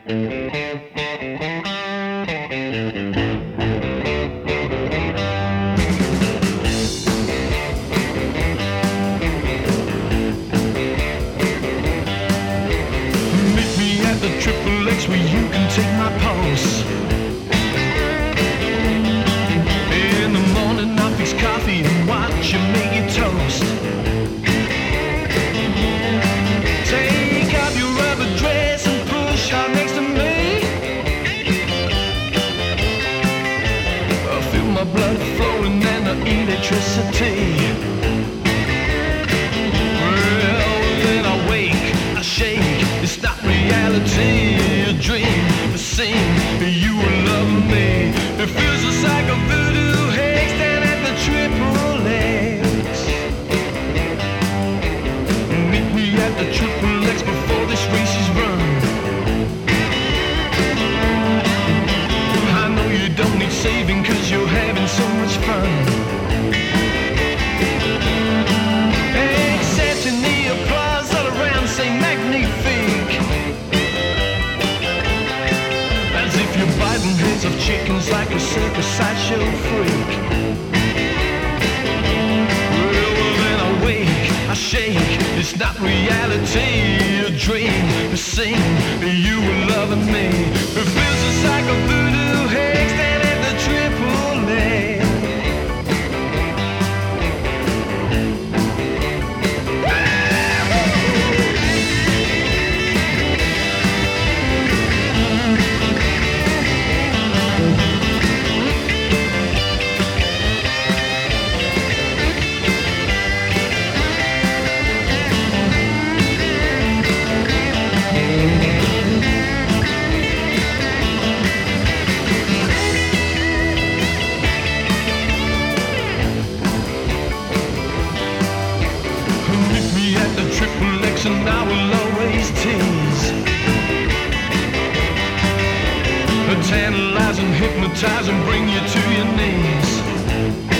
Where you can take my pulse. In the morning I fix coffee and watch you make it toast. Take off your rubber dress and push out next to me. I feel my blood flowing and the electricity. Well, then I wake, I shake, it's not reality. Dream, a scene, you will love me. It feels just like a voodoo hex down at the Triple X. Meet me at the Triple X before this race is run. I know you don't need saving cause you're having so much fun. Accepting the applause all around, say magnifique. You're biting heads of chickens like a circus sideshow freak. Well, then I wake, I shake, it's not reality, a dream, a scene, you were loving me. It feels just like a voodoo hex down at the Triple X. And I will always tease, tantalize and hypnotize and bring you to your knees.